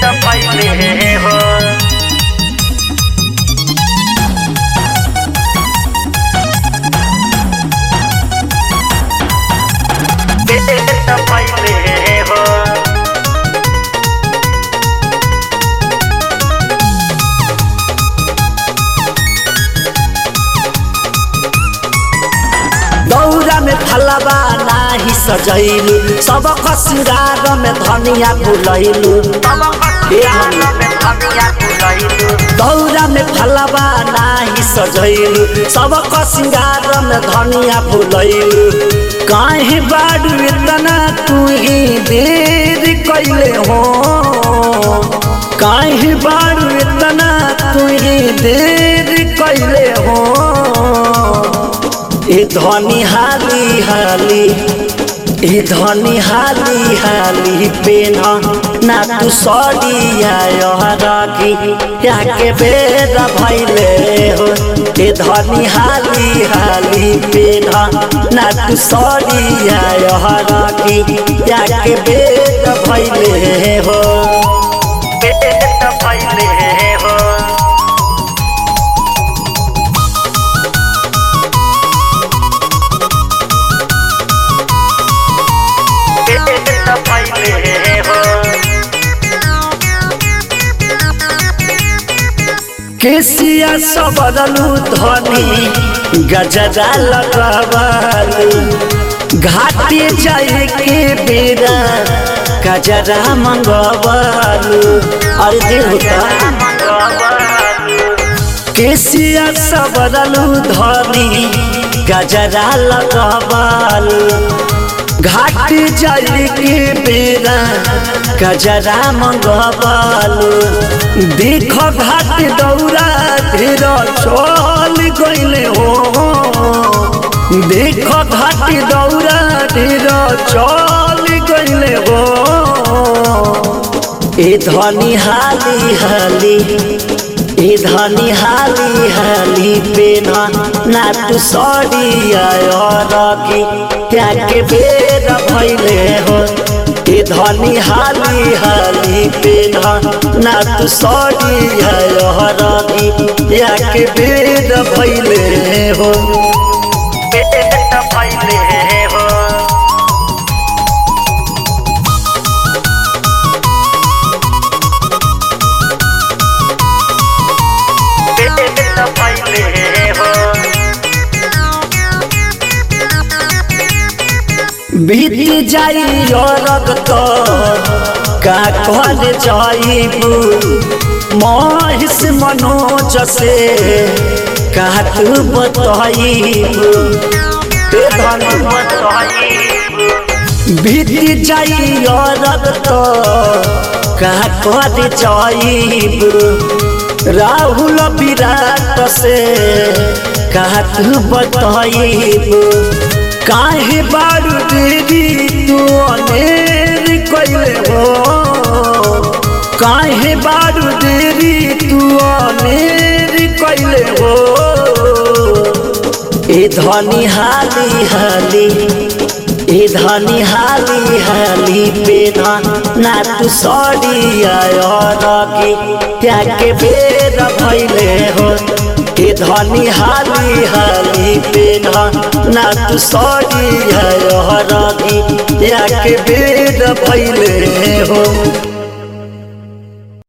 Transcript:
पहले हो पहले हो दौरा में फलवा नाही सजैलू सबक सिंगार में धनिया फुलैलू दौरा में फलवा नाही सजैलू सबक सिंगार में धनिया फुलैलू काहे बाडू इतना तू ही देर कैले हो काहे बाडू इतना तू ही देर कैले हो ए धनी हाली हाली ए धनी हाली हाली पेना ना तू सड़िया राखी याके बेर भैले हो ए धनी हाली हाली पेना ना तू सड़िया राखी याके बेर भैले हो पहले हो पहले हो केसिया सबरलू धनी गजरा लगवालू घाटी जाए के बेरा गजरा मंगवालू अरे दिल होता केसिया सबरलू धनी गजरा लगवालू घाट जाए के बेरा गजरा मंगवालू देख घाट दौरा धीर चल गईले हो देख घाट दौरा धीर चल गईले हो ए धनी हाली हाली ए धनी हाली हाली पेना ना तू सड़िया राखी याके बेर भैले हो ए धनी हाली हाली पेना ना तू सड़िया राखी याके बेर भैले हो पहले हो पहले हो बीत जाई रग तो का कहल जाइबू महिष मनोज से का तू बताइबू बीत जाई रग तो का कहल जाइबू राहुल विराट से का तू बताइबू काहे बारू देवी तू अनेर कैले हो काहे बारू देवी तू अनेर कैले हो ए धनी हाली हाली ए धनी हाली हाली पेना ना तू सड़िया राखी याके बेर भैले हो ए धनी हाली हाली पेना ना तू सड़िया राखी याके बेर भैले हो।